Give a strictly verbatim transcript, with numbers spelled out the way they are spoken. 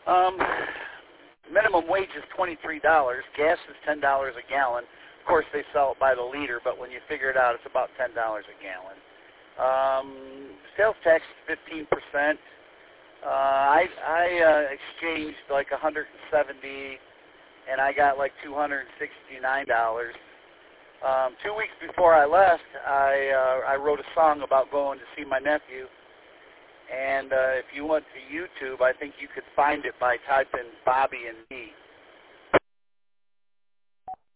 Um, minimum wage is twenty-three dollars. Gas is ten dollars a gallon. Of course, they sell it by the liter, but when you figure it out, it's about ten dollars a gallon. Um, sales tax is fifteen percent. Uh, I, I uh, exchanged like one hundred seventy, and I got like two hundred sixty-nine dollars. Um, two weeks before I left, I, uh, I wrote a song about going to see my nephew. And uh, if you went to YouTube, I think you could find it by typing Bobby and me.